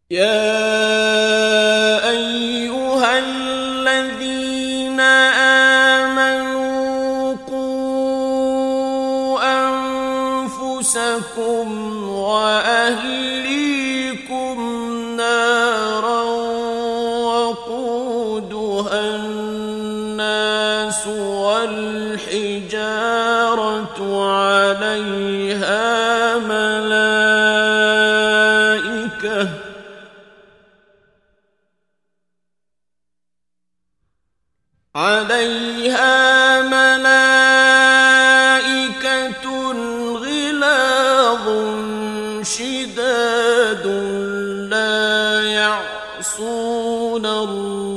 يا أيها الذين آمنوا قوا أنفسكم وأهليكم نارا وقودها الناس والحجارة عليها ملائكة غلاظ شداد لا يعصون الله